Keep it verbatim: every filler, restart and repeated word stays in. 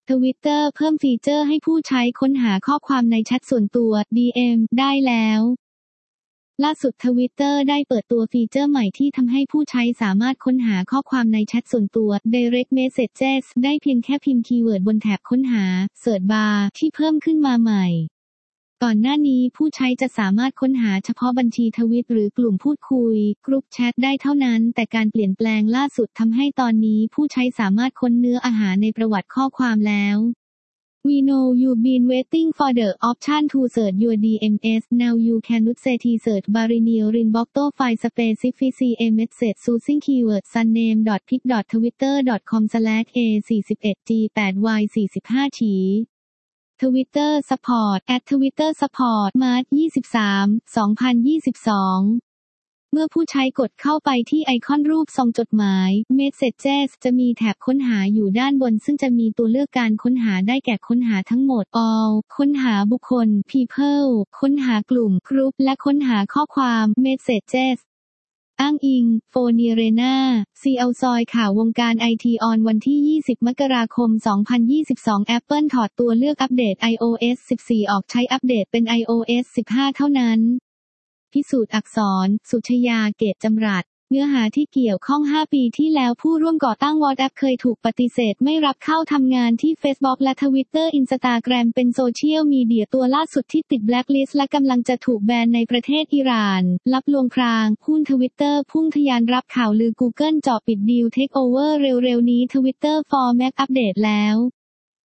Twitter เพิ่มฟีเจอร์ให้ผู้ใช้ค้นหาข้อความในแชทส่วนตัว ดี เอ็ม ได้แล้วล่าสุด Twitter ได้เปิดตัวฟีเจอร์ใหม่ที่ทำให้ผู้ใช้สามารถค้นหาข้อความในแชทส่วนตัว Direct Messages ได้เพียงแค่พิมพ์คีย์เวิร์ดบนแถบค้นหา Search Bar ที่เพิ่มขึ้นมาใหม่ก่อนหน้านี้ผู้ใช้จะสามารถค้นหาเฉพาะบัญชีทวิตหรือกลุ่มพูดคุยกรุ๊ปแชทได้เท่านั้นแต่การเปลี่ยนแปลงล่าสุดทำให้ตอนนี้ผู้ใช้สามารถค้นเนื้ออาหารในประวัติข้อความแล้ว We know you've been waiting for the option to search your ดี เอ็ม เอส. Now you can use the search bar in your inbox to find specific message using keyword sunname.pic.twitter.com slash a สี่สิบเอ็ด g แปด y สี่สิบห้า ฉี Twitter Support แอท Twitter Support มาร์ช ยี่สิบสาม สองพันยี่สิบสองเมื่อผู้ใช้กดเข้าไปที่ไอคอนรูปทรงจดหมาย Messages จะมีแถบค้นหาอยู่ด้านบนซึ่งจะมีตัวเลือกการค้นหาได้แก่ค้นหาทั้งหมด All ค้นหาบุคคล People ค้นหากลุ่ม Group และค้นหาข้อความ Messages อ้างอิง โฟนีเรนา ซี แอล ซอยข่าววงการไอทีออนวันที่ ยี่สิบ มกราคม สองพันยี่สิบสอง Apple ถอดตัวเลือกอัปเดต iOS สิบสี่ ออกใช้อัปเดตเป็น iOS สิบห้า เท่านั้นพิสูจน์อักษร สุชยา เกตจำรัดเนื้อหาที่เกี่ยวข้อง ห้า ปีที่แล้วผู้ร่วมก่อตั้ง WhatsApp เคยถูกปฏิเสธไม่รับเข้าทำงานที่ Facebook และ Twitter Instagram เป็นโซเชียลมีเดียตัวล่าสุดที่ติดแบล็คลิสต์และกำลังจะถูกแบนในประเทศอิหร่านลับลวงพรางหุ้น Twitter พุ่งทะยานรับข่าวลือ Google เจาะปิดดีลเทคโอเวอร์เร็วๆนี้ Twitter for Mac อัปเดตแล้ว